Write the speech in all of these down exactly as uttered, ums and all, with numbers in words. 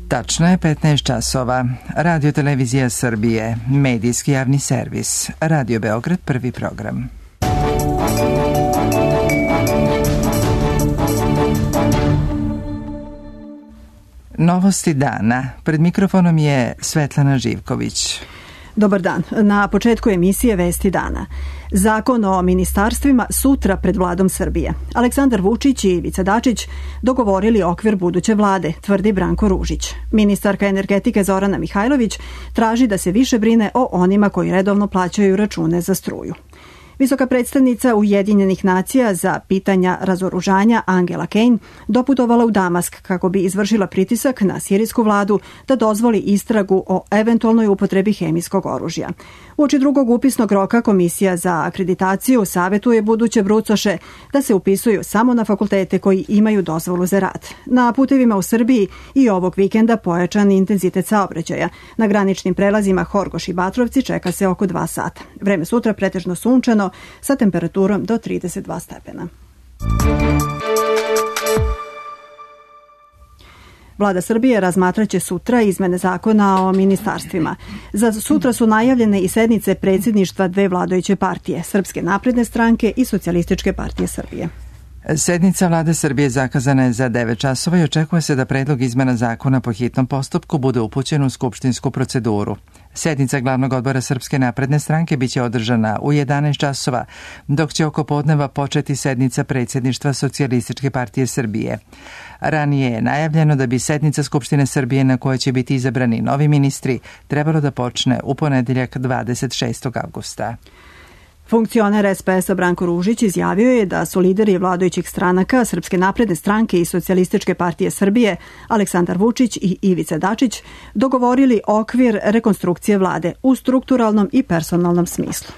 Tačno je petnaest časova. Radio Televizija Srbije, medijski javni servis. Radio Beograd, prvi program. Novosti dana. Pred mikrofonom je Svetlana Živković. Dobar dan. Na početku emisije Vesti dana. Zakon o ministarstvima sutra pred vladom Srbije. Aleksandar Vučić i Ivica Dačić dogovorili okvir buduće vlade, tvrdi Branko Ružić. Ministarka energetike Zorana Mihajlović traži da se više brine o onima koji redovno plaćaju račune za struju. Visoka predstavnica Ujedinjenih nacija za pitanja razoružanja Angela Kane doputovala u Damask kako bi izvršila pritisak na sirijsku vladu da dozvoli istragu o eventualnoj upotrebi hemijskog oružja. Uoči drugog upisnog roka Komisija za akreditaciju savetuje buduće brucoše da se upisuju samo na fakultete koji imaju dozvolu za rad. Na putevima u Srbiji i ovog vikenda pojačan intenzitet saobraćaja. Na graničnim prelazima Horgoš i Batrovci čeka se oko dva sata. Vreme sutra pretežno sunčano sa temperaturom do trideset dva stepena. Vlada Srbije razmatraće sutra izmene zakona o ministarstvima. Za sutra su najavljene i sednice predsjedništva dve vladajuće partije, Srpske napredne stranke i Socijalističke partije Srbije. Sednica Vlade Srbije zakazana je za devet časova i očekuje se da predlog izmena zakona po hitnom postupku bude upućen u skupštinsku proceduru. Sednica glavnog odbora Srpske napredne stranke biće održana u jedanaest časova, dok će oko podneva početi sednica predsjedništva Socijalističke partije Srbije. Ranije je najavljeno da bi sednica Skupštine Srbije na kojoj će biti izabrani novi ministri trebalo da počne u ponedeljak dvadeset šestog avgusta. Funkcioner S P S-a Branko Ružić izjavio je da su lideri vladajućih stranaka Srpske napredne stranke i Socijalističke partije Srbije Aleksandar Vučić i Ivica Dačić dogovorili okvir rekonstrukcije vlade u strukturalnom i personalnom smislu.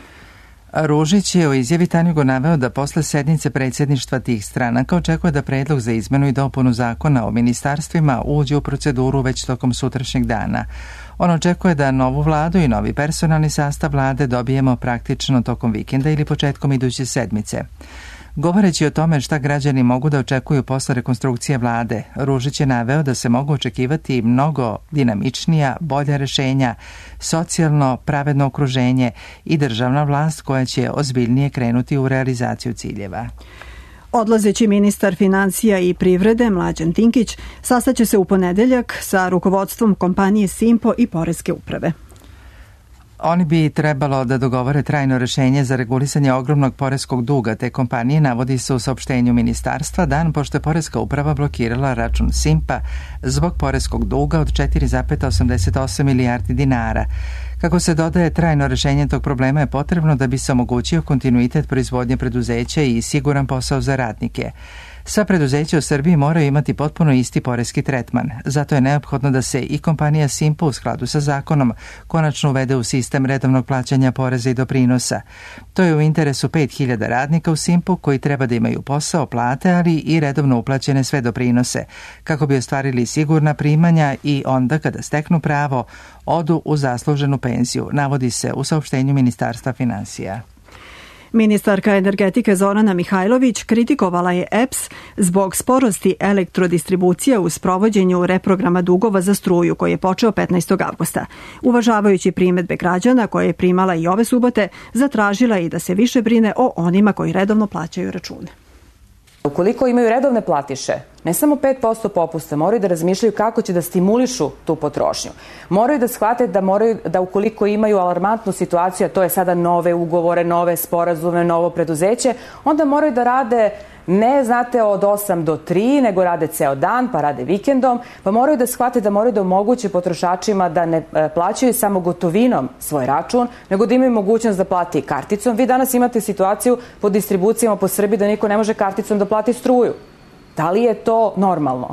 Ružić je u izjavi Tanjugu naveo da posle sednice predsjedništva tih stranaka očekuje da predlog za izmenu i dopunu zakona o ministarstvima uđe u proceduru već tokom sutrašnjeg dana. On očekuje da novu vladu i novi personalni sastav vlade dobijemo praktično tokom vikenda ili početkom iduće sedmice. Govoreći o tome šta građani mogu da očekuju posle rekonstrukcije vlade, Ružić je naveo da se mogu očekivati mnogo dinamičnija, bolja rešenja, socijalno pravedno okruženje i državna vlast koja će ozbiljnije krenuti u realizaciju ciljeva. Odlazeći ministar financija i privrede Mlađan Dinkić sastaće se u ponedeljak sa rukovodstvom kompanije Simpo i Poreske uprave. Oni bi trebalo da dogovore trajno rešenje za regulisanje ogromnog poreskog duga te kompanije, navodi se u saopštenju ministarstva, dan pošto je Poreska uprava blokirala račun Simpa zbog poreskog duga od četiri zarez osamdeset osam milijardi dinara. Kako se dodaje, trajno rešenje tog problema je potrebno da bi se omogućio kontinuitet proizvodnje preduzeća i siguran posao za radnike. Sva preduzeća u Srbiji moraju imati potpuno isti poreski tretman. Zato je neophodno da se i kompanija Simpo u skladu sa zakonom konačno uvede u sistem redovnog plaćanja poreza i doprinosa. To je u interesu pet hiljada radnika u Simpu koji treba da imaju posao, plate, ali i redovno uplaćene sve doprinose, kako bi ostvarili sigurna primanja i onda kada steknu pravo odu u zasluženu penziju, navodi se u saopštenju Ministarstva finansija. Ministarka energetike Zorana Mihajlović kritikovala je E P S zbog sporosti elektrodistribucija u sprovođenju reprograma dugova za struju koji je počeo petnaestog avgusta. Uvažavajući primedbe građana koje je primala i ove subote, zatražila je i da se više brine o onima koji redovno plaćaju račune. Ukoliko imaju redovne platiše, ne samo pet posto popusta, moraju da razmišljaju kako će da stimulišu tu potrošnju. Moraju da shvate da moraju da ukoliko imaju alarmantnu situaciju, a to je sada nove ugovore, nove sporazume, novo preduzeće, onda moraju da rade ne, znate, od osam do tri, nego rade ceo dan, pa rade vikendom, pa moraju da shvate da moraju da omoguće potrošačima da ne plaćaju samo gotovinom svoj račun, nego da imaju mogućnost da plati karticom. Vi danas imate situaciju po distribucijama po Srbiji da niko ne može karticom da plati struju. Da li je to normalno?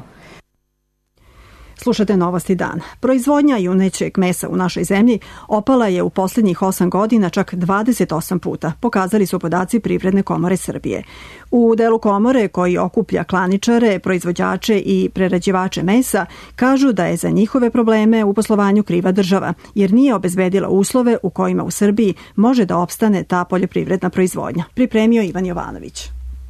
Slušate Novosti dana. Proizvodnja junećeg mesa u našoj zemlji opala je u posljednjih osam godina čak dvadeset osam puta, pokazali su podaci Privredne komore Srbije. U delu komore koji okuplja klaničare, proizvođače i prerađivače mesa, kažu da je za njihove probleme u poslovanju kriva država, jer nije obezbedila uslove u kojima u Srbiji može da opstane ta poljoprivredna proizvodnja. Pripremio Ivan Jovanović.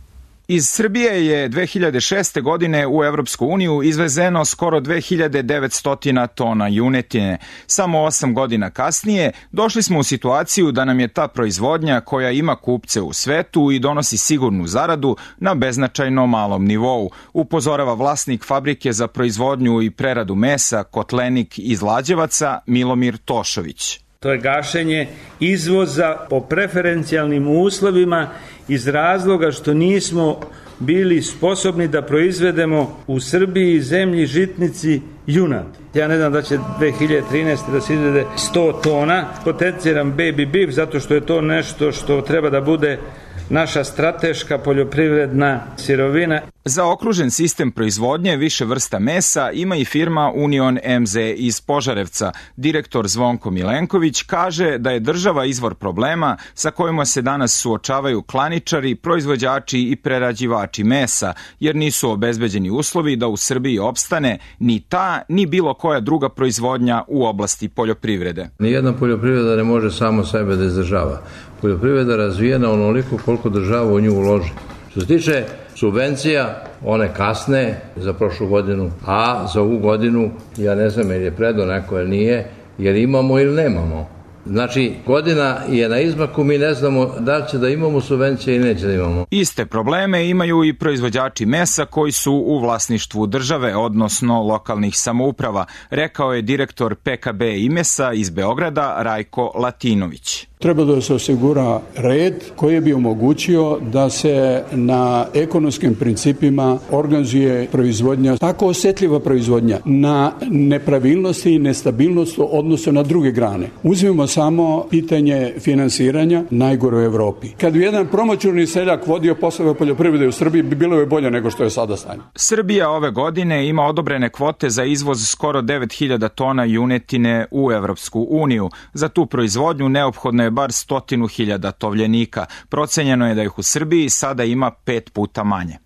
Iz Srbije je dve hiljade šeste. godine u Evropsku uniju izvezeno skoro dve hiljade devetsto tona junetine. Samo osam godina kasnije došli smo u situaciju da nam je ta proizvodnja koja ima kupce u svetu i donosi sigurnu zaradu na beznačajno malom nivou, upozorava vlasnik fabrike za proizvodnju i preradu mesa Kotlenik iz Lađevaca Milomir Tošović. To je gašenje izvoza po preferencijalnim uslovima iz razloga što nismo bili sposobni da proizvedemo u Srbiji, zemlji, žitnici, junad. Ja ne znam da će dve hiljade trinaeste. da se izvede sto tona, potenciram baby beef zato što je to nešto što treba da bude naša strateška poljoprivredna sirovina. Zaokružen sistem proizvodnje više vrsta mesa ima i firma Union em ze iz Požarevca. Direktor Zvonko Milenković kaže da je država izvor problema sa kojima se danas suočavaju klaničari, proizvođači i prerađivači mesa, jer nisu obezbeđeni uslovi da u Srbiji opstane ni ta, ni bilo koja druga proizvodnja u oblasti poljoprivrede. Nijedna poljoprivreda ne može samo sebe da izdržava. Poljoprivreda razvijena onoliko koliko država u nju uloži. Što se tiče subvencija, one kasne za prošlu godinu, a za ovu godinu, ja ne znam jer je predo neko ili nije, jer imamo ili nemamo. Znači, godina je na izmaku, mi ne znamo da li će da imamo subvencije ili neće da imamo. Iste probleme imaju i proizvođači mesa koji su u vlasništvu države, odnosno lokalnih samouprava, rekao je direktor pe ka be Imesa iz Beograda Rajko Latinović. Treba da se osigura red koji bi omogućio da se na ekonomskim principima organizuje proizvodnja, tako osjetljiva proizvodnja, na nepravilnosti i nestabilnost u odnosu na druge grane. Uzmimo samo pitanje finansiranja, najgore u Evropi. Kad bi jedan promoćurni seljak vodio poslove poljoprivrede u Srbiji, bi bilo je bolje nego što je sada stanje. Srbija ove godine ima odobrene kvote za izvoz skoro devet hiljada tona junetine u Evropsku uniju. Za tu proizvodnju neophodno je bar stotinu hiljada tovljenika. Procenjeno je da ih u Srbiji sada ima pet puta manje.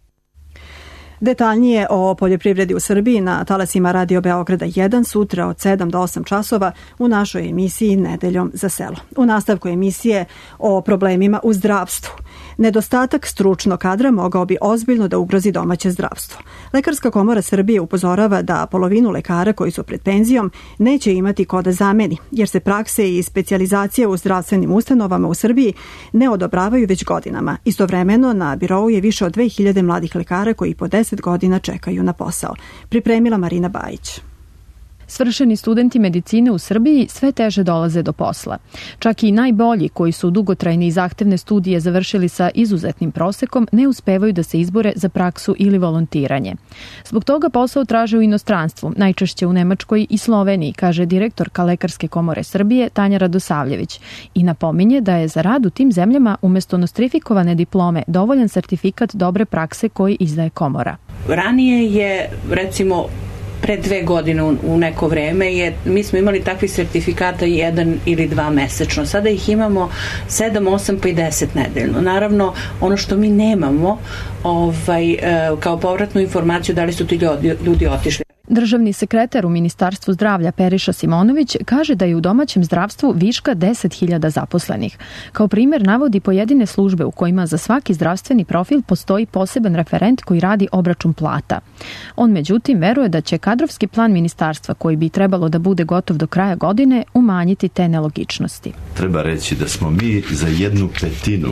Detaljnije o poljoprivredi u Srbiji na talasima Radio Beograda jedan sutra od sedam do osam časova u našoj emisiji Nedeljom za selo. U nastavku emisije o problemima u zdravstvu. Nedostatak stručnog kadra mogao bi ozbiljno da ugrozi domaće zdravstvo. Lekarska komora Srbije upozorava da polovinu lekara koji su pred penzijom neće imati ko da zameni, jer se prakse i specijalizacije u zdravstvenim ustanovama u Srbiji ne odobravaju već godinama. Istovremeno na birou je više od dve hiljade mladih lekara koji po deset godina čekaju na posao. Pripremila Marina Bajić. Svršeni studenti medicine u Srbiji sve teže dolaze do posla. Čak i najbolji koji su dugotrajne i zahtevne studije završili sa izuzetnim prosekom ne uspevaju da se izbore za praksu ili volontiranje. Zbog toga posao traže u inostranstvu, najčešće u Nemačkoj i Sloveniji, kaže direktorka Lekarske komore Srbije Tanja Radosavljević i napominje da je za rad u tim zemljama umjesto nostrifikovane diplome dovoljan sertifikat dobre prakse koji izdaje komora. Ranije je, recimo, pre dve godine u neko vreme je, mi smo imali takvih sertifikata jedan ili dva mesečno. Sada ih imamo sedam, osam pa i deset nedeljno. Naravno, ono što mi nemamo ovaj, kao povratnu informaciju da li su ti ljudi, ljudi otišli. Državni sekretar u Ministarstvu zdravlja Periša Simonović kaže da je u domaćem zdravstvu viška deset hiljada zaposlenih. Kao primjer navodi pojedine službe u kojima za svaki zdravstveni profil postoji poseban referent koji radi obračun plata. On međutim veruje da će kadrovski plan ministarstva koji bi trebalo da bude gotov do kraja godine umanjiti te nelogičnosti. Treba reći da smo mi za jednu petinu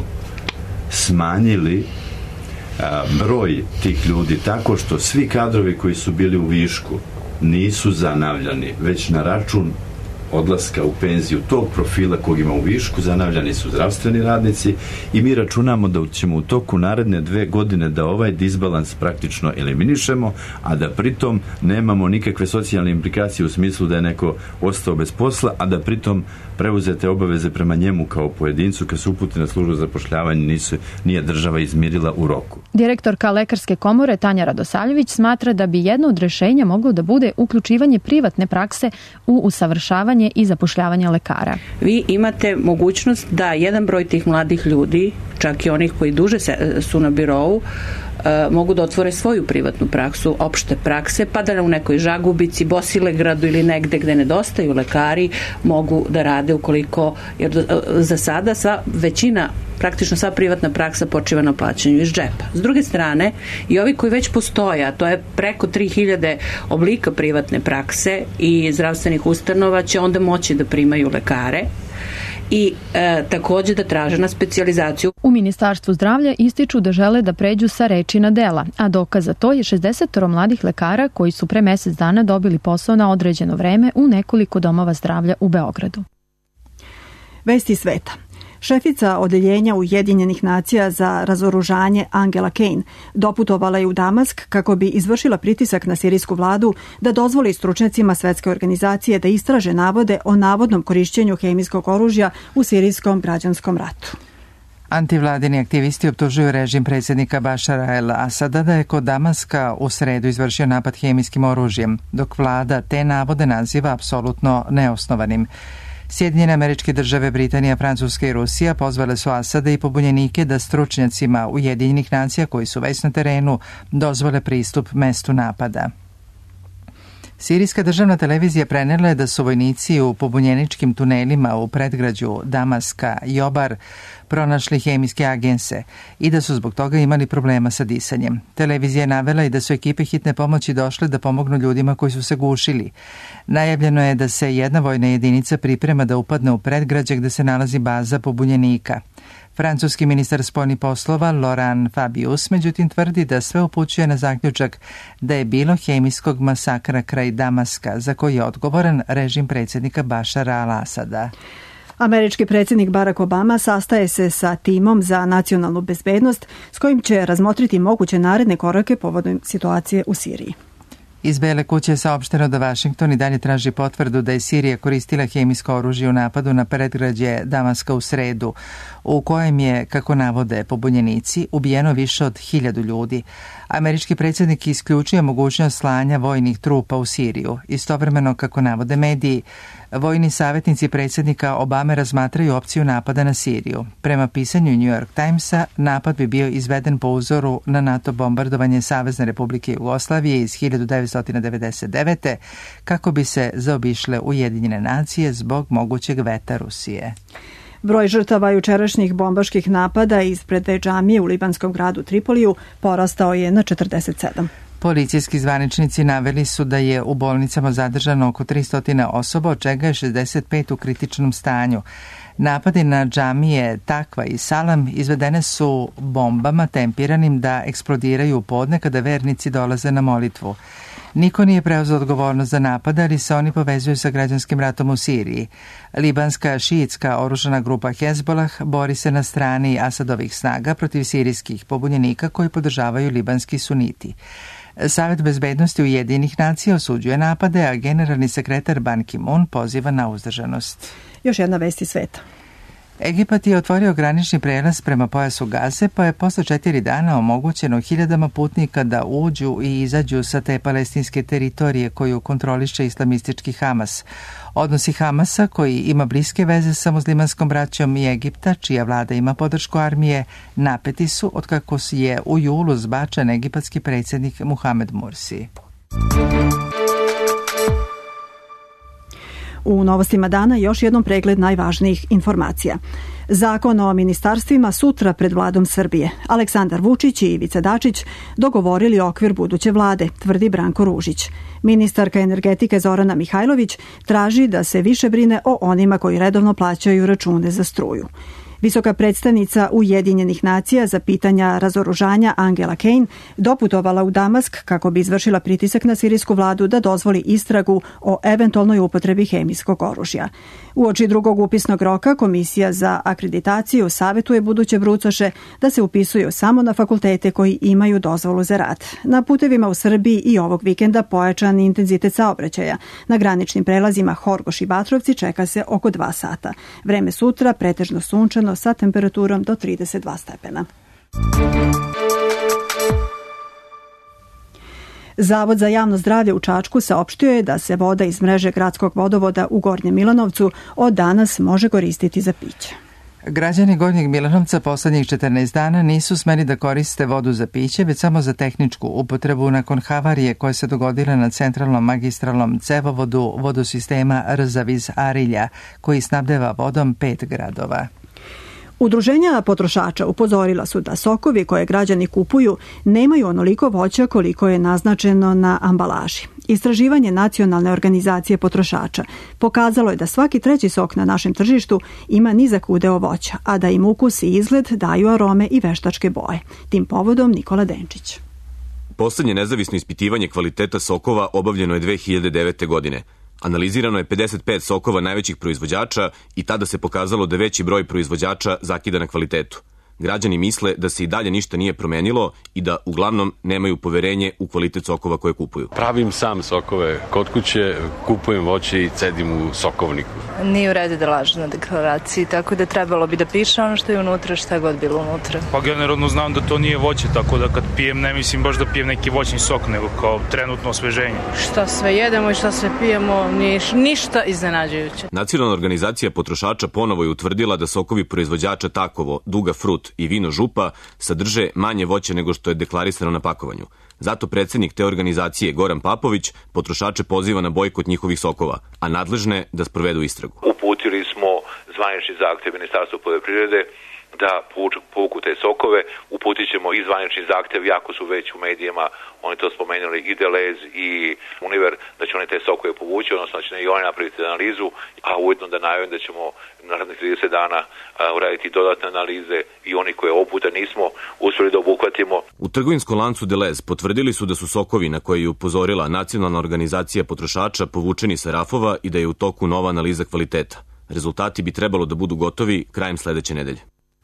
smanjili broj tih ljudi tako što svi kadrovi koji su bili u višku nisu zanavljani, već na račun odlaska u penziju tog profila kog ima u višku, zanavljani su zdravstveni radnici i mi računamo da ćemo u toku naredne dve godine da ovaj disbalans praktično eliminišemo, a da pritom nemamo nikakve socijalne implikacije u smislu da je neko ostao bez posla, a da pritom preuzete obaveze prema njemu kao pojedincu kad su uputi na službu za zapošljavanje nisu, nije država izmirila u roku. Direktorka Lekarske komore Tanja Radosavljević smatra da bi jedno od rešenja moglo da bude uključivanje privatne prakse u usavršavanje i zapošljavanje lekara. Vi imate mogućnost da jedan broj tih mladih ljudi, čak i onih koji duže su na birou, e, mogu da otvore svoju privatnu praksu, opšte prakse, pa da u nekoj Žagubici, Bosilegradu ili negde gde nedostaju lekari mogu da rade ukoliko, jer za sada sva većina, praktično sva privatna praksa počiva na plaćanju iz džepa. S druge strane, i ovi koji već postoje, a to je preko tri hiljade oblika privatne prakse i zdravstvenih ustanova, će onda moći da primaju lekare i e, takođe da traže na specijalizaciju. U Ministarstvu zdravlja ističu da žele da pređu sa reči na dela, a dokaz za to je šezdeset mladih lekara koji su pre mesec dana dobili posao na određeno vreme u nekoliko domova zdravlja u Beogradu. Vesti sveta. Šefica odeljenja Ujedinjenih nacija za razoružanje Angela Kane doputovala je u Damask kako bi izvršila pritisak na sirijsku vladu da dozvoli stručnjacima Svetske organizacije da istraže navode o navodnom korišćenju hemijskog oružja u sirijskom građanskom ratu. Antivladini aktivisti optužuju režim predsjednika Bašara el-Asada da je kod Damaska u sredu izvršio napad hemijskim oružjem, dok vlada te navode naziva apsolutno neosnovanim. Sjedinjene Američke Države, Britanija, Francuska i Rusija pozvale su Asada i pobunjenike da stručnjacima Ujedinjenih nacija koji su već na terenu dozvole pristup mestu napada. Sirijska državna televizija prenela je da su vojnici u pobunjeničkim tunelima u predgrađu Damaska i Jobar pronašli hemijske agense i da su zbog toga imali problema sa disanjem. Televizija je navela i da su ekipe hitne pomoći došle da pomognu ljudima koji su se gušili. Najavljeno je da se jedna vojna jedinica priprema da upadne u predgrađe gde se nalazi baza pobunjenika. Francuski ministar spoljnih poslova Laurent Fabius međutim tvrdi da sve upućuje na zaključak da je bilo hemijskog masakra kraj Damaska za koji je odgovoran režim predsjednika Bašara al-Asada. Američki predsjednik Barack Obama sastaje se sa timom za nacionalnu bezbednost s kojim će razmotriti moguće naredne korake povodom situacije u Siriji. Iz Bele kuće je saopšteno da Vašington i dalje traži potvrdu da je Sirija koristila hemijsko oružje u napadu na predgrađe Damaska u sredu, u kojem je, kako navode pobunjenici, ubijeno više od hiljadu ljudi. Američki predsjednik isključuje mogućnost slanja vojnih trupa u Siriju. Istovremeno, kako navode mediji, vojni savjetnici predsjednika Obame razmatraju opciju napada na Siriju. Prema pisanju New York Timesa, napad bi bio izveden po uzoru na NATO bombardovanje Savezne Republike Jugoslavije iz hiljadu devetsto devedeset devete kako bi se zaobišle Ujedinjene nacije zbog mogućeg veta Rusije. Broj žrtava jučerašnjih bombaških napada ispred dve džamije u libanskom gradu Tripoliju porastao je na četrdeset sedam. Policijski zvaničnici naveli su da je u bolnicama zadržano oko tristo osoba, od čega je šezdeset pet u kritičnom stanju. Napadi na džamije Takva i Salam izvedene su bombama tempiranim da eksplodiraju u podne kada vernici dolaze na molitvu. Niko nije preuzeo odgovornost za napad, ali se oni povezuju sa građanskim ratom u Siriji. Libanska šiitska oružana grupa Hezbolah bori se na strani Asadovih snaga protiv sirijskih pobunjenika koji podržavaju libanski suniti. Savet bezbednosti Ujedinjenih nacija osuđuje napade, a generalni sekretar Ban Ki-moon poziva na uzdržanost. Još jedna vest iz sveta. Egipat je otvorio granični prelaz prema pojasu Gaze, pa je posle četiri dana omogućeno hiljadama putnika da uđu i izađu sa te palestinske teritorije koju kontroliše islamistički Hamas. Odnosi Hamasa, koji ima bliske veze sa muslimanskom braćom i Egipta, čija vlada ima podršku armije, napeti su otkako je u julu zbačen egipatski predsjednik Muhamed Mursi. U novostima dana još jednom pregled najvažnijih informacija. Zakon o ministarstvima sutra pred vladom Srbije. Aleksandar Vučić i Ivica Dačić dogovorili okvir buduće vlade, tvrdi Branko Ružić. Ministarka energetike Zorana Mihajlović traži da se više brine o onima koji redovno plaćaju račune za struju. Visoka predstavnica Ujedinjenih nacija za pitanja razoružanja Angela Kane doputovala u Damask kako bi izvršila pritisak na sirijsku vladu da dozvoli istragu o eventualnoj upotrebi hemijskog oružja. Uoči drugog upisnog roka Komisija za akreditaciju savjetuje buduće brucoše da se upisuju samo na fakultete koji imaju dozvolu za rad. Na putevima u Srbiji i ovog vikenda pojačan intenzitet saobraćaja. Na graničnim prelazima Horgoš i Batrovci čeka se oko dva sata. Vreme sutra pretežno sunčano sa temperaturom do trideset dva stepena. Zavod za javno zdravlje u Čačku saopštio je da se voda iz mreže gradskog vodovoda u Gornjem Milanovcu od danas može koristiti za piće. Građani Gornjeg Milanovca poslednjih četrnaest dana nisu smeli da koriste vodu za piće, već samo za tehničku upotrebu nakon havarije koja se dogodila na centralnom magistralnom cevovodu vodosistema Rzaviz-Arilja, koji snabdeva vodom pet gradova. Udruženja potrošača upozorila su da sokovi koje građani kupuju nemaju onoliko voća koliko je naznačeno na ambalaži. Istraživanje Nacionalne organizacije potrošača pokazalo je da svaki treći sok na našem tržištu ima nizak udeo voća, a da im ukus i izgled daju arome i veštačke boje. Tim povodom Nikola Denčić. Poslednje nezavisno ispitivanje kvaliteta sokova obavljeno je dve hiljade devete. godine. Analizirano je pedeset pet sokova najvećih proizvođača i tada se pokazalo da veći broj proizvođača zakida na kvalitetu. Građani misle da se i dalje ništa nije promenilo i da uglavnom nemaju poverenje u kvalitet sokova koje kupuju. Pravim sam sokove kod kuće, kupujem voće i cedim u sokovniku. Nije u redu da lažu na deklaraciji, tako da trebalo bi da piše ono što je unutra, šta god bilo unutra. Pa generalno znam da to nije voće, tako da kad pijem ne mislim baš da pijem neki voćni sok, nego kao trenutno osveženje. Šta sve jedemo i šta sve pijemo, niš, ništa iznenađujuće. Nacionalna organizacija potrošača ponovo je utvrdila da sokovi proizvođača Takovo, Duga Frut i Vino Župa sadrže manje voća nego što je deklarisano na pakovanju. Zato predsednik te organizacije Goran Papović potrošače poziva na bojkot njihovih sokova, a nadležne da sprovedu istragu. Uputili smo zvanični zahtev Ministarstva poljoprivrede da povuku te sokove, uputit ćemo i zvanični zahtev, jako su već u medijima, oni to spomenuli i Delez i Univer, da će oni te sokove povući, odnosno da će i oni napraviti analizu, a ujedno da najavim da ćemo narednih trideset dana uraditi dodatne analize i oni koje oputa nismo uspeli da obuhvatimo. U trgovinskom lancu Delez potvrdili su da su sokovi na koje je upozorila Nacionalna organizacija potrošača povučeni sa rafova i da je u toku nova analiza kvaliteta. Rezultati bi trebalo da budu gotovi krajem sledeće nedelje.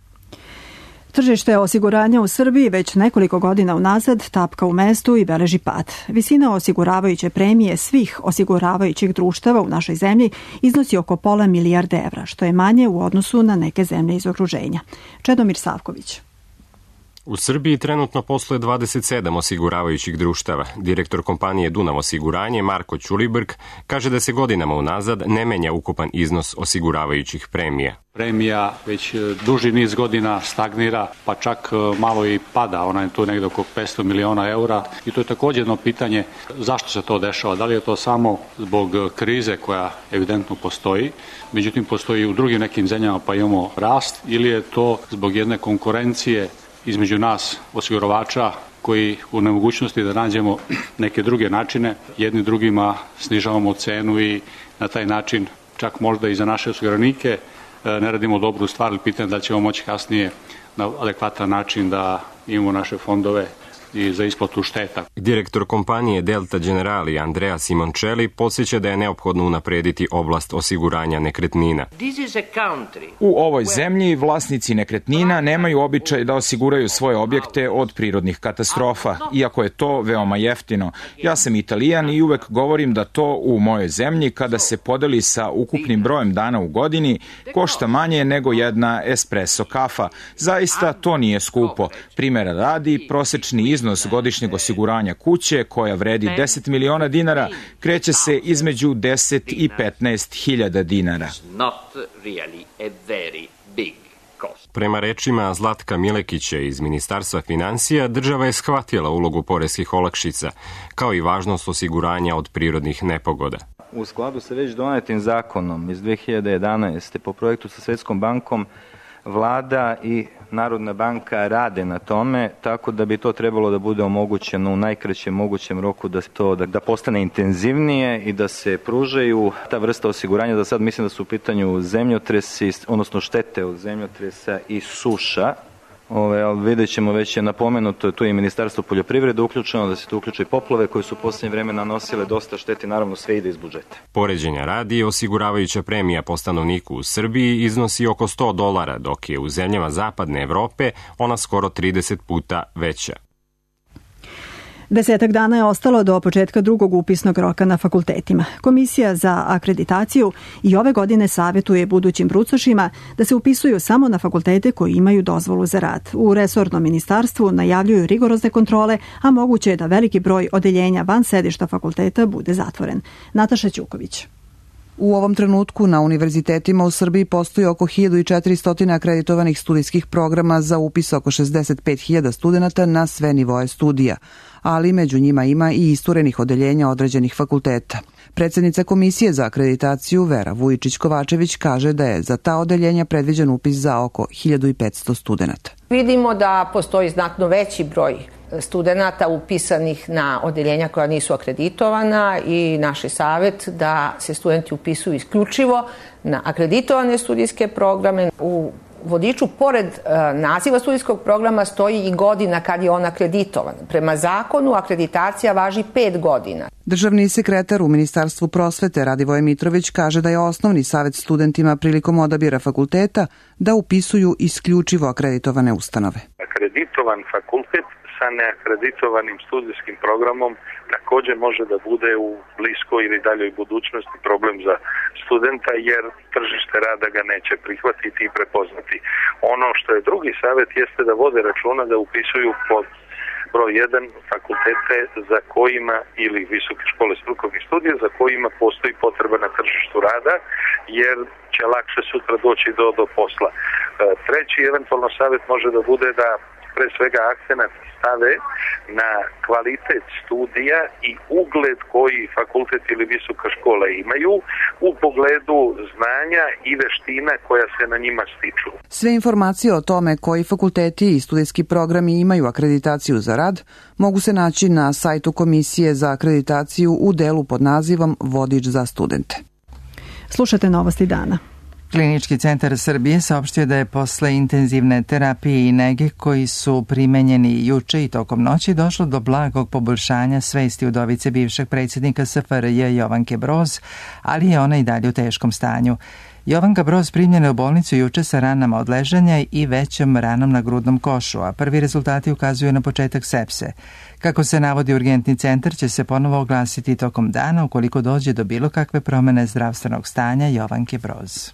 Tržište osiguranja u Srbiji već nekoliko godina unazad tapka u mestu i beleži pad. Visina osiguravajuće premije svih osiguravajućih društava u našoj zemlji iznosi oko pola milijarde evra, što je manje u odnosu na neke zemlje iz okruženja. Čedomir Savković. U Srbiji trenutno posluje dvadeset sedam osiguravajućih društava. Direktor kompanije Dunav osiguranje Marko Ćulibrk kaže da se godinama unazad ne menja ukupan iznos osiguravajućih premija. Premija već duži niz godina stagnira, pa čak malo i pada, ona je tu negde oko petsto miliona eura i to je takođe jedno pitanje zašto se to dešava, da li je to samo zbog krize koja evidentno postoji, međutim postoji i u drugim nekim zemljama pa imamo rast, ili je to zbog jedne konkurencije između nas osiguravača koji u nemogućnosti da nađemo neke druge načine, jedni drugima snižavamo cenu i na taj način čak možda i za naše osiguranike ne radimo dobru stvar, ali pitanje da li ćemo moći kasnije na adekvatan način da imamo naše fondove i za isplatu šteta. Direktor kompanije Delta Generali Andrea Simoncelli podsjeća da je neophodno unaprediti oblast osiguranja nekretnina. U ovoj zemlji vlasnici nekretnina nemaju običaj da osiguraju svoje objekte od prirodnih katastrofa, iako je to veoma jeftino. Ja sam Italijan i uvek govorim da to u mojoj zemlji, kada se podeli sa ukupnim brojem dana u godini, košta manje nego jedna espresso kafa. Zaista to nije skupo. Primera radi, prosečni iznos Iznos godišnjeg osiguranja kuće, koja vredi deset miliona dinara, kreće se između deset i petnaest hiljada dinara. Prema rečima Zlatka Milekića iz Ministarstva finansija, država je shvatila ulogu poreskih olakšica, kao i važnost osiguranja od prirodnih nepogoda. U skladu sa već donetim zakonom iz dve hiljade jedanaeste. po projektu sa Svetskom bankom, Vlada i Narodna banka rade na tome, tako da bi to trebalo da bude omogućeno u najkraćem mogućem roku, da to da, da postane intenzivnije i da se pružaju ta vrsta osiguranja. Da sad mislim da su u pitanju zemljotresi, odnosno štete od zemljotresa i suša. Ove, ali vidjet ćemo, već je napomenuto, tu je i Ministarstvo poljoprivrede uključeno, da se tu uključe i poplave koje su u posljednje vreme nanosile dosta štete, naravno sve ide iz budžeta. Poređenja radi, osiguravajuća premija po stanovniku u Srbiji iznosi oko sto dolara, dok je u zemljama zapadne Evrope ona skoro trideset puta veća. Desetak dana je ostalo do početka drugog upisnog roka na fakultetima. Komisija za akreditaciju i ove godine savjetuje budućim brucošima da se upisuju samo na fakultete koji imaju dozvolu za rad. U resornom ministarstvu najavljuju rigorozne kontrole, a moguće je da veliki broj odeljenja van sedišta fakulteta bude zatvoren. Nataša Ćuković. U ovom trenutku na univerzitetima u Srbiji postoji oko hiljadu četiristo akreditovanih studijskih programa za upis oko šezdeset pet hiljada studenta na sve nivoe studija, ali među njima ima i isturenih odeljenja određenih fakulteta. Predsednica Komisije za akreditaciju Vera Vujičić-Kovačević kaže da je za ta odeljenja predviđen upis za oko hiljadu petsto studenta. Vidimo da postoji znatno veći broj studenta upisanih na odeljenja koja nisu akreditovana i naš je savjet da se studenti upisuju isključivo na akreditovane studijske programe. U vodiču, pored naziva studijskog programa, stoji i godina kad je on akreditovan. Prema zakonu akreditacija važi pet godina. Državni sekretar u Ministarstvu prosvete Radivoje Mitrović kaže da je osnovni savjet studentima prilikom odabira fakulteta da upisuju isključivo akreditovane ustanove. Akreditovan fakultet sa neakreditovanim studijskim programom također može da bude u bliskoj ili daljoj budućnosti problem za studenta, jer tržište rada ga neće prihvatiti i prepoznati. Ono što je drugi savjet jeste da vode računa da upisuju pod broj jedan fakultete za kojima ili visoke škole strukovnih studija za kojima postoji potreba na tržištu rada, jer će lakše sutra doći do, do posla. Treći eventualno savjet može da bude da pre svega akcenat stave na kvalitet studija i ugled koji fakultet ili visoka škola imaju u pogledu znanja i veština koja se na njima stiču. Sve informacije o tome koji fakulteti i studijski programi imaju akreditaciju za rad mogu se naći na sajtu Komisije za akreditaciju u delu pod nazivom Vodič za studente. Slušate Novosti dana. Klinički centar Srbije saopštio da je posle intenzivne terapije i nege koji su primenjeni juče i tokom noći došlo do blagog poboljšanja svesti udovice bivšeg predsjednika S F R J Jovanke Broz, ali je ona i dalje u teškom stanju. Jovanka Broz primljena je u bolnicu juče sa ranama od ležanja i većom ranom na grudnom košu, a prvi rezultati ukazuju na početak sepse. Kako se navodi urgentni centar, će se ponovo oglasiti tokom dana ukoliko dođe do bilo kakve promene zdravstvenog stanja Jovanke Broz.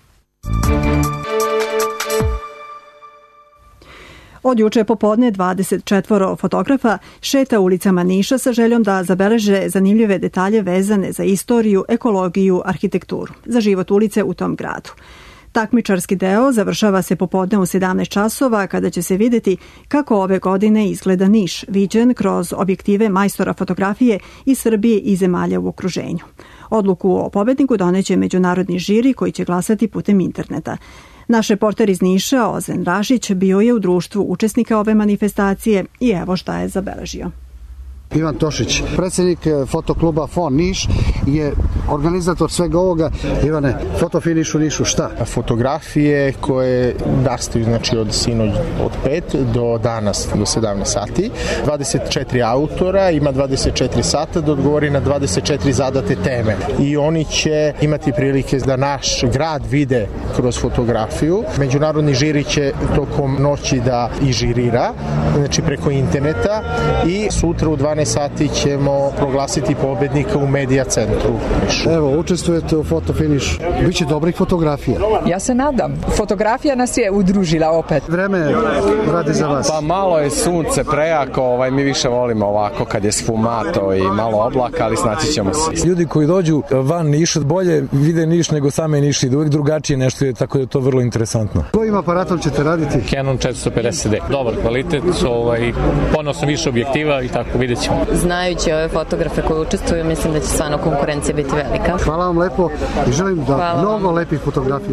Od juče popodne dvadeset četvoro fotografa šeta ulicama Niša sa željom da zabeleže zanimljive detalje vezane za istoriju, ekologiju, arhitekturu, za život ulice u tom gradu. Takmičarski deo završava se popodne u sedamnaest časova kada će se vidjeti kako ove godine izgleda Niš, viđen kroz objektive majstora fotografije iz Srbije i zemalja u okruženju. Odluku o pobedniku doneće međunarodni žiri koji će glasati putem interneta. Naš reporter iz Niša, Ozen Rašić, bio je u društvu učesnika ove manifestacije i evo šta je zabeležio. Ivan Tošić, predsjednik fotokluba Fon Niš, je organizator svega ovoga. Ivane, fotofiniš u Nišu, šta? Fotografije koje nastaju znači od sinoć od pet do danas do sedamnaest sati. dvadeset četiri autora, ima dvadeset četiri sata da odgovori na dvadeset četiri zadate teme. I oni će imati prilike da naš grad vide kroz fotografiju. Međunarodni žiri će tokom noći da i žirira, znači preko interneta, i sutra u dvanaest sati ćemo proglasiti pobednika u Medija centru. Evo, učestvujete u fotofinišu. Biće dobrih fotografija. Ja se nadam. Fotografija nas je udružila opet. Vreme radi za vas. Pa malo je sunce prejako, ovaj, mi više volimo ovako kad je sfumato i malo oblaka, ali snaći ćemo se. Ljudi koji dođu van Niša bolje vide Niš nego same Niš i da uvijek drugačije nešto je, tako da je to vrlo interesantno. Kojim aparatom ćete raditi? Canon četiristo pedeset D. Dobar kvalitet, ovaj, ponosno više objektiva i tako vidjet ćemo. Znajući ove fotografe koji učestvuju, mislim da će stvarno konkurencija biti velika. Hvala vam lepo i želim da Hvala mnogo vam. Lepih fotografija.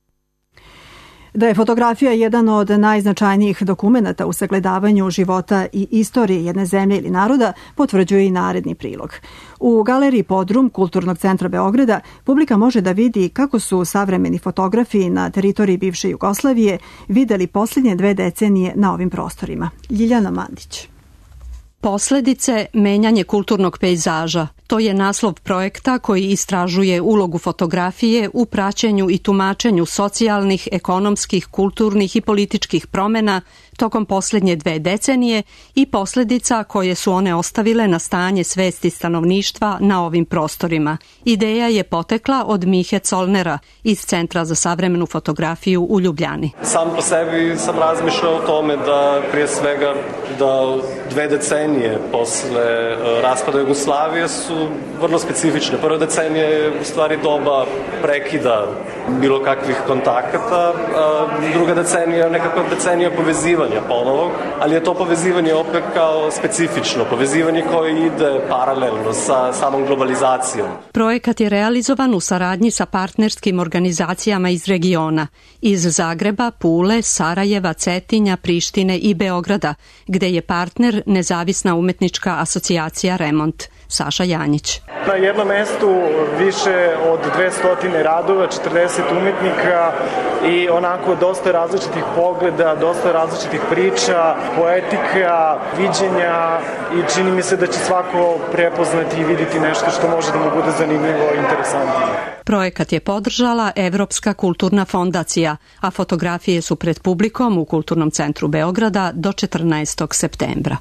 Da je fotografija jedan od najznačajnijih dokumenata u sagledavanju života i istorije jedne zemlje ili naroda, potvrđuje i naredni prilog. U galeriji Podrum Kulturnog centra Beograda publika može da vidi kako su savremeni fotografi na teritoriji bivše Jugoslavije videli posljednje dve decenije na ovim prostorima. Ljiljana Mandić. Posledice menjanje kulturnog pejzaža. To je naslov projekta koji istražuje ulogu fotografije u praćenju i tumačenju socijalnih, ekonomskih, kulturnih i političkih promjena tokom posljednje dve decenije i posljedica koje su one ostavile na stanje svesti stanovništva na ovim prostorima. Ideja je potekla od Mihe Colnera iz Centra za savremenu fotografiju u Ljubljani. Sam po sebi sam razmišljao o tome da prije svega da dve decenije posle raspada Jugoslavije su su vrlo specifične. Prva decenija je u stvari doba prekida bilo kakvih kontakata, a druga decenija je nekakva decenija povezivanja ponovog, ali je to povezivanje opet kao specifično, povezivanje koje ide paralelno sa samom globalizacijom. Projekat je realizovan u saradnji sa partnerskim organizacijama iz regiona, iz Zagreba, Pule, Sarajeva, Cetinja, Prištine i Beograda, gde je partner Nezavisna umetnička asocijacija Remont. Saša Janjić. Na jednom mestu više od dvesta radova, četrdeset umetnika i onako dosta različitih pogleda, dosta različitih priča, poetika, viđenja i čini mi se da će svako prepoznati i vidjeti nešto što može da mu bude zanimljivo i interesantno. Projekat je podržala Evropska kulturna fondacija, a fotografije su pred publikom u Kulturnom centru Beograda do četrnaestog septembra.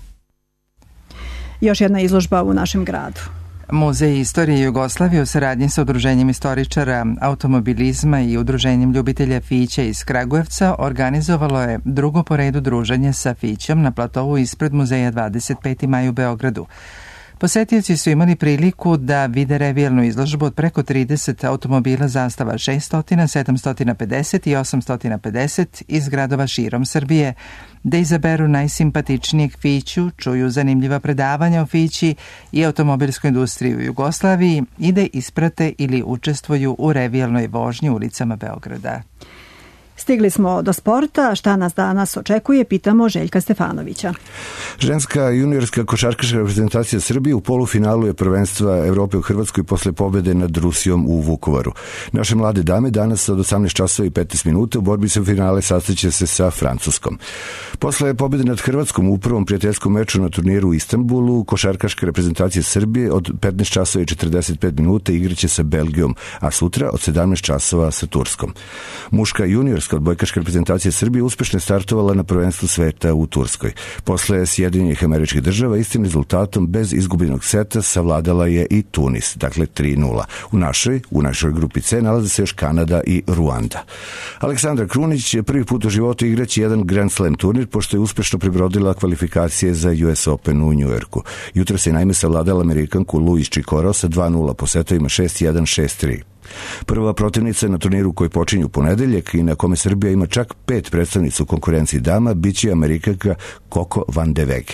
Još jedna izložba u našem gradu. Muzej istorije Jugoslavije u saradnji sa Udruženjem istoričara automobilizma i Udruženjem ljubitelja Fića iz Kragujevca organizovalo je drugo po redu druženje sa Fićom na platovu ispred Muzeja dvadeset peti maj u Beogradu. Posetioci su imali priliku da vide revijalnu izložbu od preko trideset automobila zastava šesto, sedamsto pedeset i osamsto pedeset iz gradova širom Srbije, da izaberu najsimpatičnijeg Fiću, čuju zanimljiva predavanja o Fići i automobilskoj industriji u Jugoslaviji i da isprate ili učestvuju u revijalnoj vožnji ulicama Beograda. Stigli smo do sporta. Šta nas danas očekuje, pitamo Željka Stefanovića. Ženska juniorska košarkaška reprezentacija Srbije u polufinalu je prvenstva Evrope u Hrvatskoj posle pobede nad Rusijom u Vukovaru. Naše mlade dame danas od osamnaest časova i petnaest minuta u borbi za finale sastaće se sa Francuskom. Posle pobede nad Hrvatskom u prvom prijateljskom meču na turniru u Istanbulu, košarkaška reprezentacija Srbije od petnaest časova i četrdeset pet minuta igraće sa Belgijom, a sutra od sedamnaest časova sa Turskom. Muška juniorska odbojkaška reprezentacija Srbije uspešno je startovala na prvenstvu sveta u Turskoj. Posle Sjedinjenih Američkih Država istim rezultatom bez izgubljenog seta savladala je i Tunis, dakle tri nula. U našoj, u našoj grupi C nalaze se još Kanada i Ruanda. Aleksandra Krunić je prvi put u životu igraći jedan Grand Slam turnir pošto je uspešno prebrodila kvalifikacije za U S Open u Njujorku. Jutro se naime savladala Amerikanku Luis Čikoro sa dva nula po setovima šest jedan, šest tri. Prva protivnica na turniru koji počinju ponedeljak i na kome Srbija ima čak pet predstavnica u konkurenciji dama biće Amerikanka Coco van de Wege.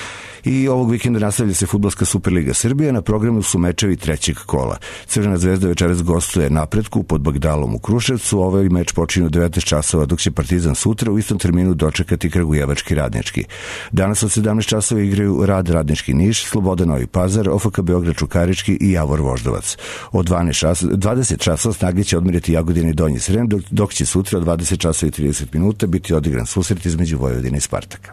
I ovog vikenda nastavlja se Fudbalska Superliga Srbije, na programu su mečevi trećeg kola. Crvena zvezda večeras gostuje Napretku pod Bagdalom u Kruševcu, ovaj meč počinje u devetnaest časova, dok će Partizan sutra u istom terminu dočekati Kragujevački Radnički. Danas od sedamnaest časova igraju Rad Radnički Niš, Sloboda Novi Pazar, O F K Beograd Čukarički i Javor Voždovac. Od dvadeset časova Snage će odmiriti Jagodini Donji Srem, dok, dok će sutra od dvadeset časova i trideset minuta biti odigran susret između Vojvodine i Spartaka.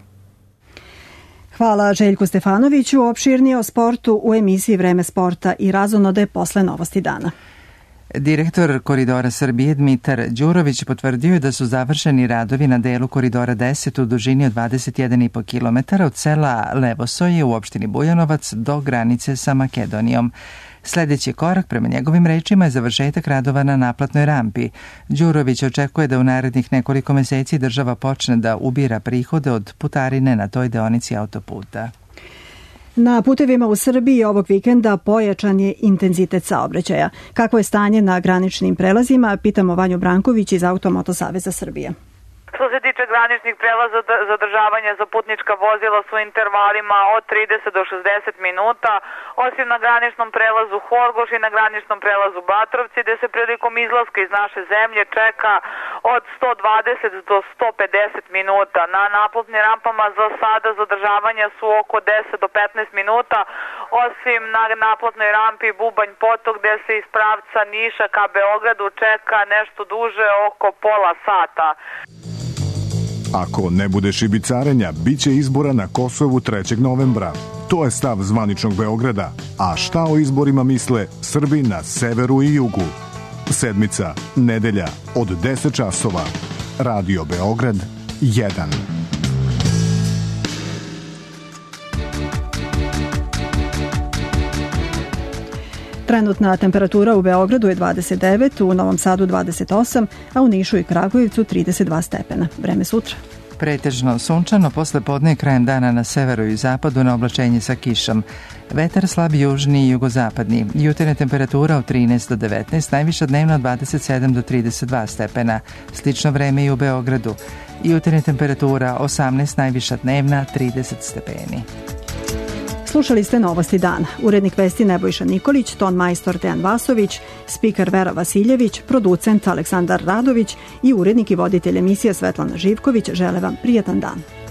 Hvala Željku Stefanoviću. Opširnije o sportu u emisiji Vreme sporta i razonode posle novosti dana. Direktor Koridora Srbije Dmitar Đurović potvrdio je da su završeni radovi na delu Koridora deset u dužini od dvadeset jedan i po kilometara od sela Levosoje u opštini Bujanovac do granice sa Makedonijom. Sljedeći korak, prema njegovim rečima, je završetak radova na naplatnoj rampi. Đurović očekuje da u narednih nekoliko meseci država počne da ubira prihode od putarine na toj deonici autoputa. Na putevima u Srbiji ovog vikenda pojačan je intenzitet saobraćaja. Kakvo je stanje na graničnim prelazima, pitamo Vanju Branković iz Automoto Saveza Srbije. Što se tiče graničnih prelaza, zadržavanja za putnička vozila su intervalima od trideset do šezdeset minuta, osim na graničnom prelazu Horgoš i na graničnom prelazu Batrovci, gde se prilikom izlaska iz naše zemlje čeka od sto dvadeset do sto pedeset minuta. Na naplatnim rampama za sada zadržavanja su oko deset do petnaest minuta, osim na naplatnoj rampi Bubanj Potok, gde se iz pravca Niša ka Beogradu čeka nešto duže, oko pola sata. Ako ne bude šibicarenja, bit će izbora na Kosovu trećeg novembra. To je stav zvaničnog Beograda. A šta o izborima misle Srbi na severu i jugu? Sedmica, nedelja, od deset časova. Radio Beograd jedan. Trenutna temperatura u Beogradu je dvadeset devet, u Novom Sadu dvadeset osam, a u Nišu i Kragujevcu trideset dva stepena. Vreme sutra. Pretežno sunčano, posle podne krajem dana na severu i zapadu na oblačenje sa kišom. Vetar slab južni i jugozapadni. Jutarnja temperatura od trinaest do devetnaest, najviša dnevna od dvadeset sedam do trideset dva stepena. Slično vreme i u Beogradu. Jutarnja temperatura osamnaest, najviša dnevna trideset stepeni. Slušali ste Novosti dana. Urednik vesti Nebojša Nikolić, ton majstor Dejan Vasović, spiker Vera Vasiljević, producent Aleksandar Radović i urednik i voditelj emisije Svetlana Živković žele vam prijatan dan.